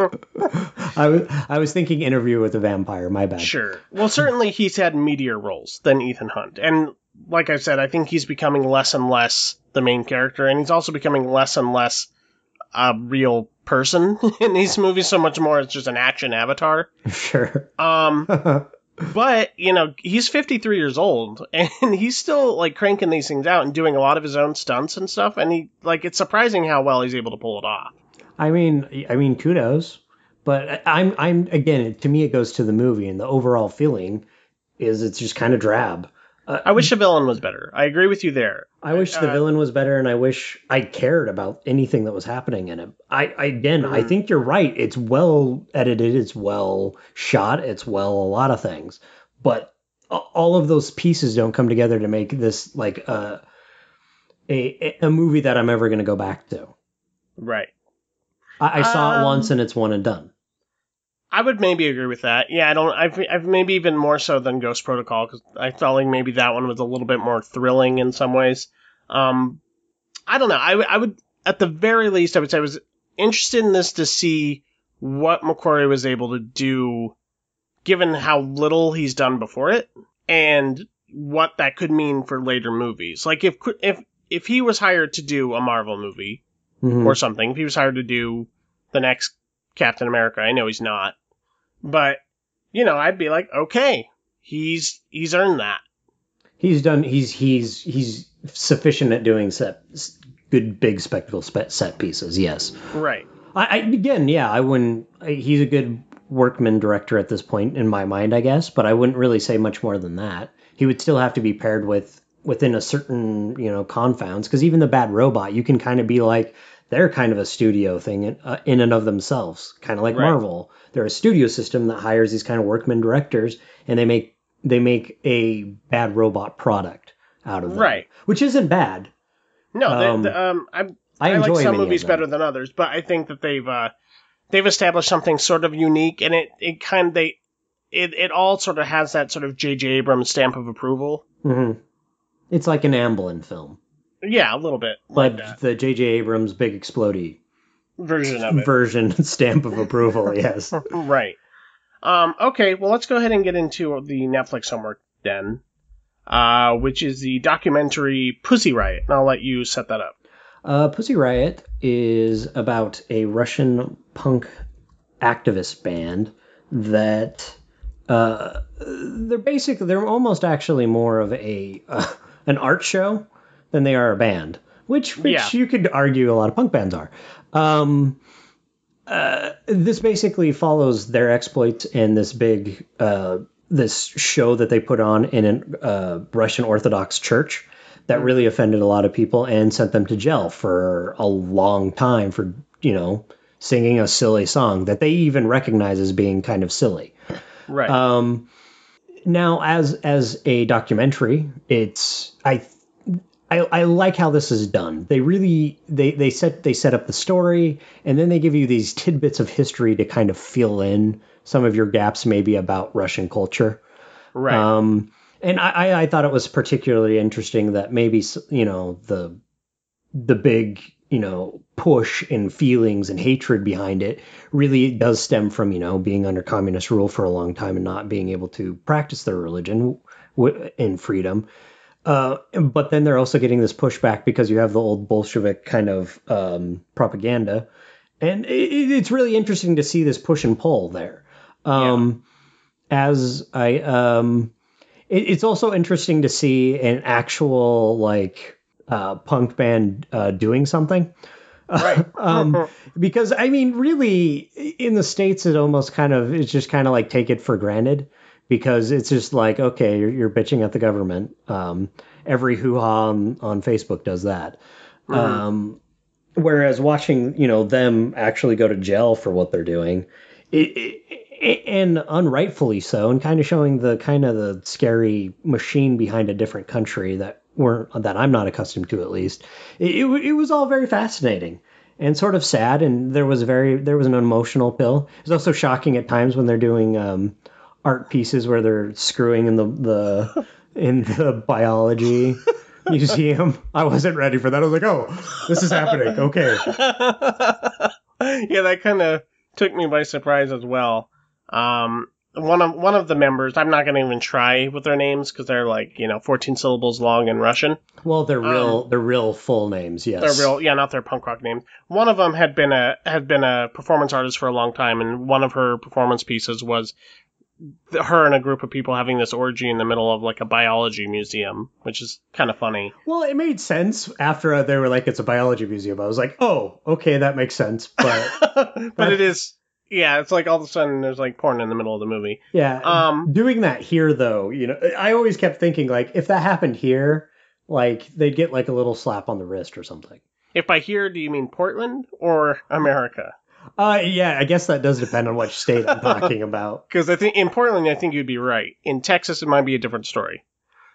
I was I was thinking Interview with a Vampire. My bad. Sure. Well, certainly he's had meatier roles than Ethan Hunt, and like I said, I think he's becoming less and less the main character, and he's also becoming less and less a real person in these movies. So much more, it's just an action avatar. Sure. Um. But, you know, he's fifty-three years old, and he's still, like, cranking these things out and doing a lot of his own stunts and stuff, and he, like, it's surprising how well he's able to pull it off. I mean, I mean, kudos. But I'm I'm again, to me, it goes to the movie, and the overall feeling is it's just kind of drab. Uh, I wish the villain was better. I agree with you there. I wish the uh, villain was better, and I wish I cared about anything that was happening in it. I, I again, mm-hmm. I think you're right. It's well edited, it's well shot, it's well a lot of things, but all of those pieces don't come together to make this like uh, a a movie that I'm ever going to go back to. Right. I, I saw um, it once, and it's one and done. I would maybe agree with that. Yeah, I don't. I've, I've maybe even more so than Ghost Protocol because I felt like maybe that one was a little bit more thrilling in some ways. Um, I don't know. I, I would, at the very least, I would say I was interested in this to see what McQuarrie was able to do, given how little he's done before it, and what that could mean for later movies. Like if if if he was hired to do a Marvel movie mm-hmm. or something, if he was hired to do the next Captain America, I know he's not. But, you know, I'd be like, okay, he's he's earned that. He's done. He's he's he's sufficient at doing set good big spectacle set pieces. Yes. Right. I, I again, yeah, I wouldn't. I, he's a good workman director at this point in my mind, I guess. But I wouldn't really say much more than that. He would still have to be paired with within a certain you know confounds, because even the Bad Robot, you can kind of be like, they're kind of a studio thing in, uh, in and of themselves, kind of like right. Marvel. They're a studio system that hires these kind of workman directors, and they make they make a Bad Robot product out of them, right? Which isn't bad. No, um, they, they, um, I I, I like some movies better than others, but I think that they've uh, they've established something sort of unique, and it it kind of they it it all sort of has that sort of J J Abrams stamp of approval. Mm-hmm. It's like an Amblin film. Yeah, a little bit. Like that. the J J Abrams Big Explodey version of it. Version stamp of approval, yes. Right. Um, okay, well, let's go ahead and get into the Netflix homework then, uh, which is the documentary Pussy Riot. And I'll let you set that up. Uh, Pussy Riot is about a Russian punk activist band that uh, they're basically, they're almost actually more of a uh, an art show than they are a band, which which yeah. you could argue a lot of punk bands are. Um, uh, this basically follows their exploits in this big uh, this show that they put on in a uh, Russian Orthodox church that mm. really offended a lot of people and sent them to jail for a long time for, you know, singing a silly song that they even recognize as being kind of silly. Right. Um, now, as as a documentary, it's I. I, I like how this is done. They really they, they set they set up the story, and then they give you these tidbits of history to kind of fill in some of your gaps, maybe about Russian culture. Right. Um, and I, I thought it was particularly interesting that maybe you know the the big you know push and feelings and hatred behind it really does stem from you know being under communist rule for a long time and not being able to practice their religion w- in freedom. Uh, but then they're also getting this pushback because you have the old Bolshevik kind of um, propaganda. And it, it's really interesting to see this push and pull there. Um, yeah. As I, um, it, it's also interesting to see an actual like uh, punk band uh, doing something. Right. um, because, I mean, really, in the States, it almost kind of, it's just kind of like take it for granted. Because it's just like, okay, you're, you're bitching at the government. Um, every hoo-ha on, on Facebook does that. Mm-hmm. Um, whereas watching, you know, them actually go to jail for what they're doing, it, it, and unrightfully so, and kind of showing the kind of the scary machine behind a different country that we're that I'm not accustomed to, at least. It, it, it was all very fascinating and sort of sad, and there was very there was an emotional pill. It was also shocking at times when they're doing. Um, art pieces where they're screwing in the, the in the biology museum. I wasn't ready for that. I was like, oh, this is happening. Okay. Yeah, that kind of took me by surprise as well. Um, one of one of the members, I'm not going to even try with their names because they're like, you know, fourteen syllables long in Russian. Well, they're real, um, they're real full names. Yes, they're real. Yeah, not their punk rock names. One of them had been a had been a performance artist for a long time, and one of her performance pieces was her and a group of people having this orgy in the middle of like a biology museum, which is kind of funny. Well, it made sense after they were like, it's a biology museum. I was like, oh, okay, that makes sense. But but it is Yeah, it's like all of a sudden there's like porn in the middle of the movie. Yeah. Um, doing that here, though, you know, I always kept thinking, like, if that happened here, like, they'd get, like, a little slap on the wrist or something. If by here, do you mean Portland or America? Uh, yeah, I guess that does depend on which state I'm talking about. Because I think in Portland, I think you'd be right. In Texas, it might be a different story.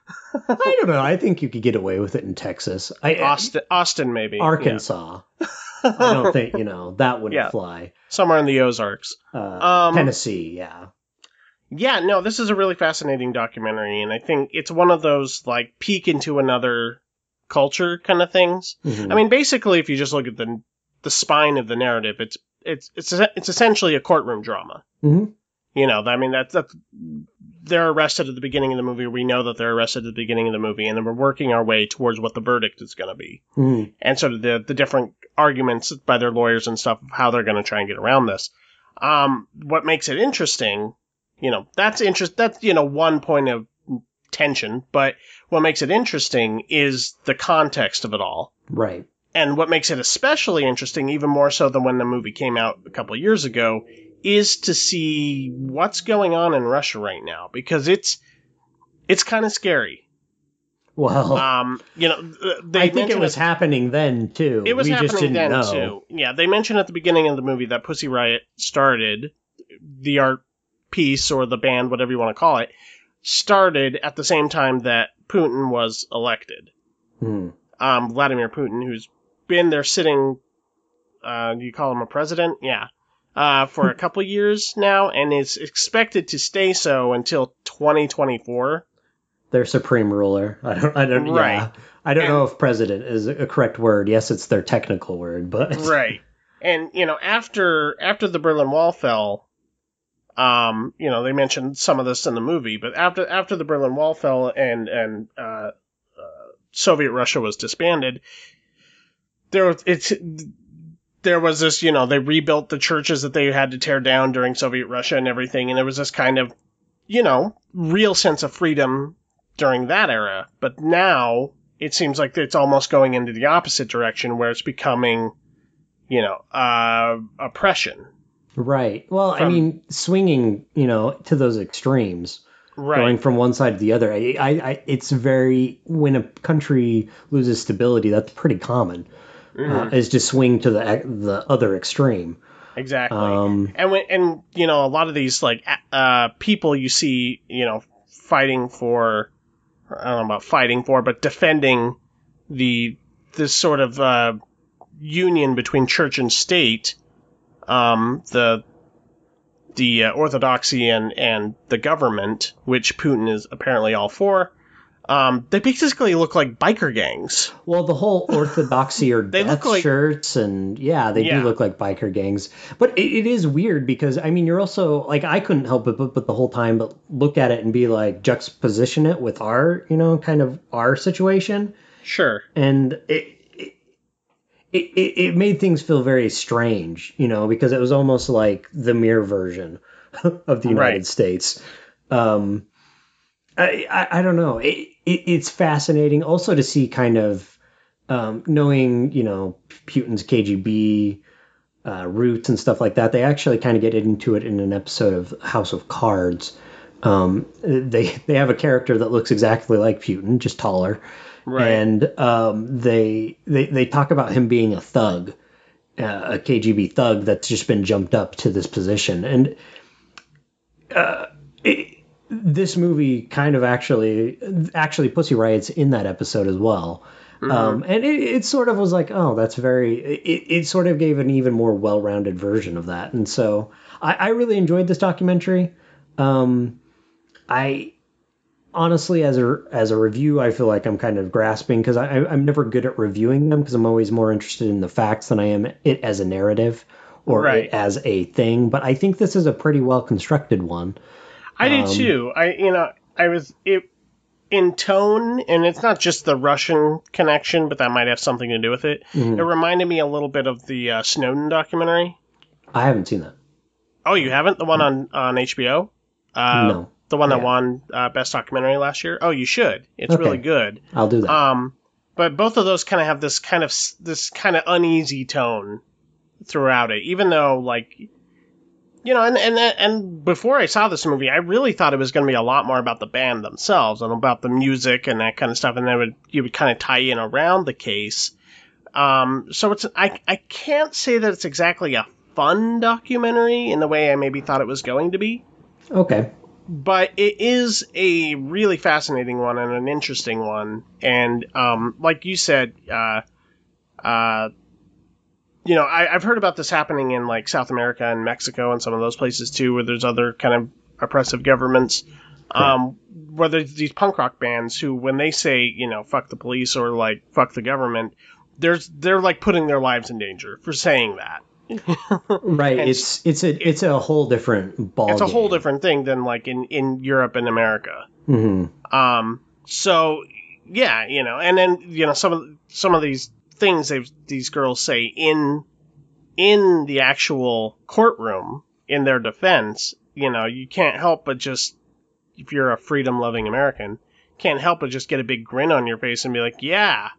I don't know. I think you could get away with it in Texas. I, Austin, Austin, maybe. Arkansas. Yeah. I don't think, you know, that wouldn't yeah. fly. Somewhere in the Ozarks. Uh, um, Tennessee, yeah. Yeah, no, this is a really fascinating documentary, and I think it's one of those, like, peek into another culture kind of things. Mm-hmm. I mean, basically, if you just look at the the spine of the narrative, it's it's it's it's essentially a courtroom drama. Mm-hmm. You know, I mean, that's, that's they're arrested at the beginning of the movie. We know that they're arrested at the beginning of the movie, and then we're working our way towards what the verdict is going to be. Mm-hmm. And sort of the, the different arguments by their lawyers and stuff of how they're going to try and get around this. Um, what makes it interesting, you know, that's interest. That's, you know, one point of tension, but what makes it interesting is the context of it all. Right. And what makes it especially interesting, even more so than when the movie came out a couple of years ago, is to see what's going on in Russia right now, because it's it's kind of scary. Well, um, you know, they I think it was it, happening then too. It was we happening just didn't then know. too. Yeah, they mentioned at the beginning of the movie that Pussy Riot started, the art piece or the band, whatever you want to call it, started at the same time that Putin was elected. Hmm. Um, Vladimir Putin, who's been there sitting, uh, do you call him a president? Yeah. Uh, for a couple years now, and is expected to stay so until twenty twenty-four. Their supreme ruler. I don't. I don't. Right. Yeah. I don't and, know if president is a correct word. Yes, it's their technical word, but right. And you know, after after the Berlin Wall fell, um, you know, they mentioned some of this in the movie, but after after the Berlin Wall fell and and uh, uh, Soviet Russia was disbanded, there was it's. There was this, you know, they rebuilt the churches that they had to tear down during Soviet Russia and everything, and there was this kind of, you know, real sense of freedom during that era. But now it seems like it's almost going into the opposite direction, where it's becoming, you know, uh, oppression. Right. Well, from, I mean, swinging, you know, to those extremes, right. Going from one side to the other. I, I, I, it's very, when a country loses stability, that's pretty common. Mm-hmm. Uh, is to swing to the the other extreme. Exactly. Um, and when, and you know, a lot of these like uh, people you see, you know, fighting for, I don't know about fighting for, but defending the this sort of uh, union between church and state, um, the the uh, orthodoxy and and the government, which Putin is apparently all for. Um, they basically look like biker gangs. Well, the whole orthodoxy or they death look like, shirts, and yeah, they yeah. do look like biker gangs. But it, it is weird because, I mean, you're also, like, I couldn't help it but, but the whole time, but look at it and be like, juxtaposition it with our, you know, kind of our situation. Sure. And it, it, it, it made things feel very strange, you know, because it was almost like the mirror version of the United right. States. Um, I, I, I don't know. It, it, it's fascinating also to see kind of um, knowing, you know, Putin's K G B uh, roots and stuff like that. They actually kind of get into it in an episode of House of Cards. Um, they they have a character that looks exactly like Putin, just taller. Right. And um, they, they, they talk about him being a thug, uh, a K G B thug that's just been jumped up to this position. And uh, it, this movie kind of actually, actually Pussy Riot's in that episode as well. Mm-hmm. Um, and it, it sort of was like, oh, that's very, it, it sort of gave an even more well-rounded version of that. And so I, I really enjoyed this documentary. Um, I honestly, as a, as a review, I feel like I'm kind of grasping because I, I'm never good at reviewing them because I'm always more interested in the facts than I am it as a narrative or right. it as a thing. But I think this is a pretty well-constructed one. I do um, too. I, you know, I was it in tone, and it's not just the Russian connection, but that might have something to do with it. Mm-hmm. It reminded me a little bit of the uh, Snowden documentary. I haven't seen that. Oh, you haven't? The one on, on H B O? Uh, no. The one that won uh, Best Documentary last year? Oh, you should. It's okay. really good. I'll do that. Um, but both of those kind of have this kind of this kind of uneasy tone throughout it, even though like. You know, and, and and before I saw this movie, I really thought it was going to be a lot more about the band themselves and about the music and that kind of stuff, and then would you would kind of tie in around the case. Um, so it's I I can't say that it's exactly a fun documentary in the way I maybe thought it was going to be. Okay. But it is a really fascinating one and an interesting one, and um, like you said, uh, uh. You know, I, I've heard about this happening in, like, South America and Mexico and some of those places, too, where there's other kind of oppressive governments. Right. Um, where there's these punk rock bands who, when they say, you know, fuck the police or, like, fuck the government, there's they're, like, putting their lives in danger for saying that. Right. And It's it's a it's a whole different ball. It's a game. whole different thing than, like, in, in Europe and America. Mm-hmm. Um, so, yeah, you know, and then, you know, some of some of these things they've, these girls say in in the actual courtroom in their defense, you know, you can't help but just, if you're a freedom-loving American, can't help but just get a big grin on your face and be like, yeah.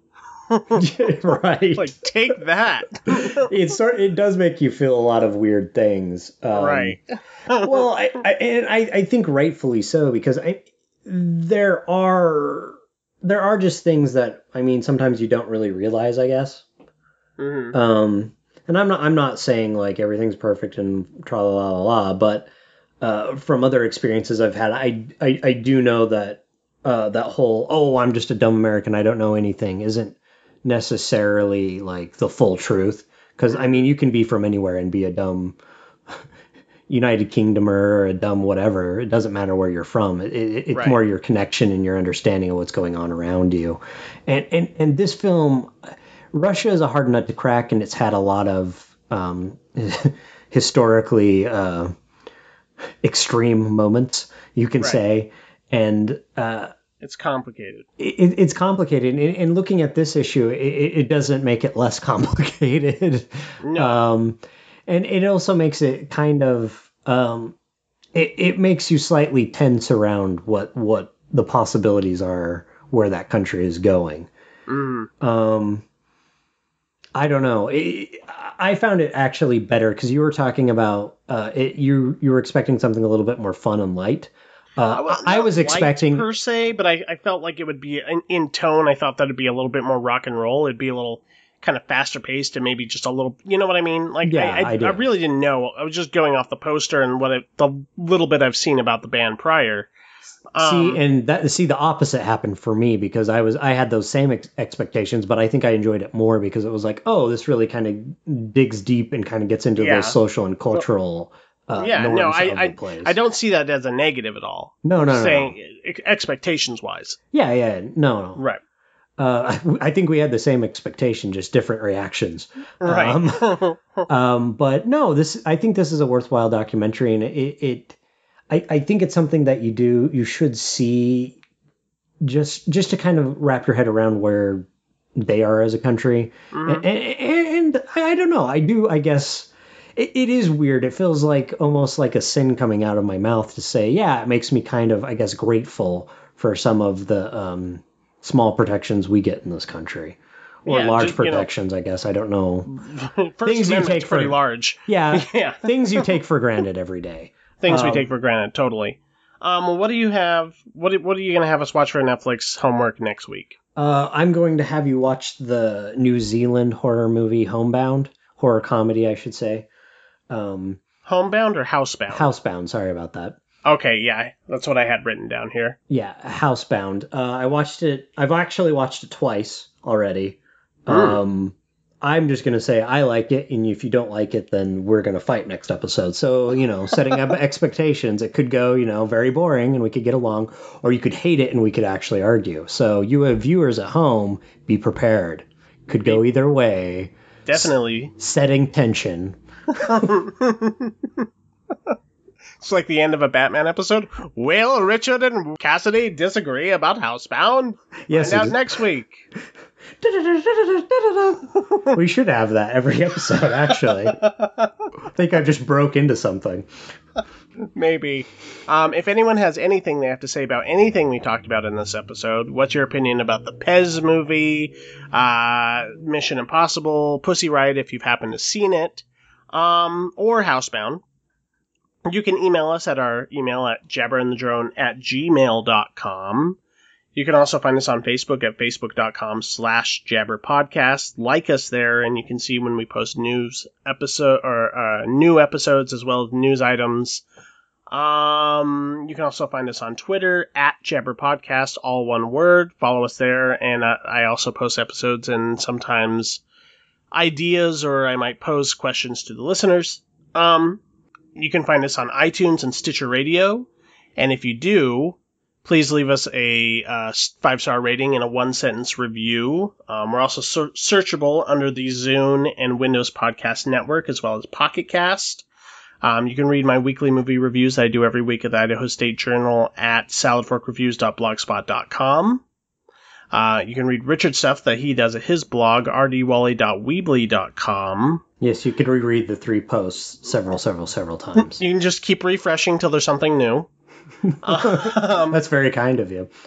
Right. Like, take that. it sort it does make you feel a lot of weird things. Um, Right. well, I, I and I, I think rightfully so, because I there are there are just things that, I mean, sometimes you don't really realize, I guess. Mm-hmm. Um, and I'm not I'm not saying like everything's perfect and tra la la la, but uh, from other experiences I've had, I I, I do know that uh, that whole oh I'm just a dumb American, I don't know anything isn't necessarily like the full truth. Because I mean, you can be from anywhere and be a dumb United Kingdomer or a dumb whatever. It doesn't matter where you're from. It, it, it's Right. more your connection and your understanding of what's going on around you. And and and this film, Russia is a hard nut to crack, and it's had a lot of um, historically uh, extreme moments, you can Right. say. And uh, It's complicated. it, it's complicated. And, and looking at this issue, it, it doesn't make it less complicated. No. Um, and it also makes it kind of, um, it, it makes you slightly tense around what, what the possibilities are where that country is going. Mm. Um, I don't know. It, I found it actually better because you were talking about uh, it. You you were expecting something a little bit more fun and light. Uh, Well, I not was light expecting per se, but I, I felt like it would be in, in tone. I thought that it'd be a little bit more rock and roll. It'd be a little kind of faster paced and maybe just a little, you know what I mean? Like, Yeah, I, I, I do. I really didn't know. I was just going off the poster and what it, the little bit I've seen about the band prior. Um, see, and that see the opposite happened for me because I was I had those same ex- expectations, but I think I enjoyed it more because it was like, oh, this really kind of digs deep and kind of gets into Yeah. those social and cultural. Uh, yeah, norms no, of I, the I, place. I don't see that as a negative at all. No, no, no. Saying ex- expectations wise. Yeah, yeah, no, no. Right. Uh, I think we had the same expectation, just different reactions. Right. Um, um, but no, this I think this is a worthwhile documentary, and it, it I, I think it's something that you do you should see just just to kind of wrap your head around where they are as a country, Mhm. and, and, and I don't know, I do I guess. It, it is weird. It feels like almost like a sin coming out of my mouth to say, yeah, it makes me kind of, I guess, grateful for some of the um, small protections we get in this country. Or Yeah, large just, you know- protections, I guess. I don't know. First Things you Amendment's take pretty for- large. Yeah, Yeah. things you take for granted every day. Things we Um, take for granted, totally. Um, well, what do you have? What What are you going to have us watch for Netflix homework next week? Uh, I'm going to have you watch the New Zealand horror movie Homebound. Horror comedy, I should say. Um, Homebound or Housebound? Housebound, sorry about that. Okay, yeah, that's what I had written down here. Yeah, Housebound. Uh, I watched it. I've actually watched it twice already. Mm. Um, I'm just gonna say I like it, and if you don't like it, then we're gonna fight next episode. So you know, setting up expectations, it could go, you know, very boring, and we could get along, or you could hate it, and we could actually argue. So you have viewers at home, be prepared. Could go either way. Definitely. Setting tension. It's like the end of a Batman episode. Will Richard and Cassidy disagree about Housebound? Yes, Find out ex- next week. We should have that every episode, actually. I think I just broke into something. Maybe. Um, if anyone has anything they have to say about anything we talked about in this episode, what's your opinion about the Pez movie, uh, Mission Impossible, Pussy Riot if you've happened to seen it, um, or Housebound, You can email us at our email at jabberandthedrone at gmail dot com. You can also find us on Facebook at facebook.com slash jabberpodcast. Like us there, and you can see when we post news episode or uh, new episodes as well as news items. Um, you can also find us on Twitter at jabberpodcast, all one word. Follow us there, and uh, I also post episodes and sometimes ideas, or I might pose questions to the listeners. Um, you can find us on iTunes and Stitcher Radio, and if you do, please leave us a uh, five-star rating and a one-sentence review. Um, we're also ser- searchable under the Zune and Windows Podcast Network, as well as Pocket Cast. Um, you can read my weekly movie reviews that I do every week at the Idaho State Journal at salad fork reviews dot blogspot dot com. Uh, you can read Richard's stuff that he does at his blog, r d wally dot weebly dot com. Yes, you can reread the three posts several, several, several times. You can just keep refreshing till there's something new. um, That's very kind of you.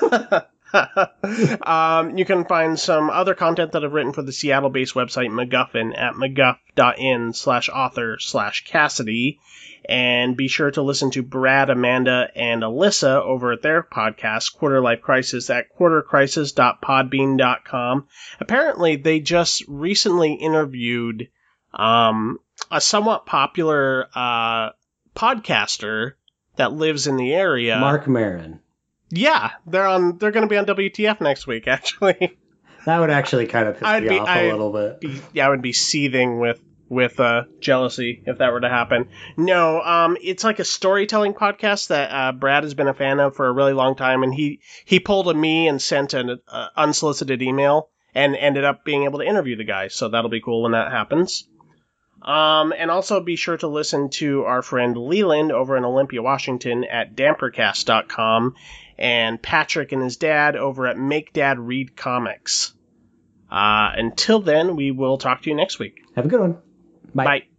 um, you can find some other content that I've written for the Seattle-based website MacGuffin at mcguff.in slash author slash Cassidy. And be sure to listen to Brad, Amanda, and Alyssa over at their podcast, Quarter Life Crisis, at quarter crisis dot podbean dot com. Apparently, they just recently interviewed um, a somewhat popular uh, podcaster that lives in the area. Mark Maron. Yeah, they're on. They're going to be on W T F next week, actually. That would actually kind of piss I'd me be, off I'd a little bit. Be, yeah, I would be seething with with uh, jealousy if that were to happen. No, um, it's like a storytelling podcast that uh, Brad has been a fan of for a really long time, and he he pulled a me and sent an uh, unsolicited email and ended up being able to interview the guy. So that'll be cool when that happens. Um, and also be sure to listen to our friend Leland over in Olympia, Washington at dampercast dot com, and Patrick and his dad over at Make Dad Read Comics. Uh, until then, we will talk to you next week. Have a good one. Bye. Bye.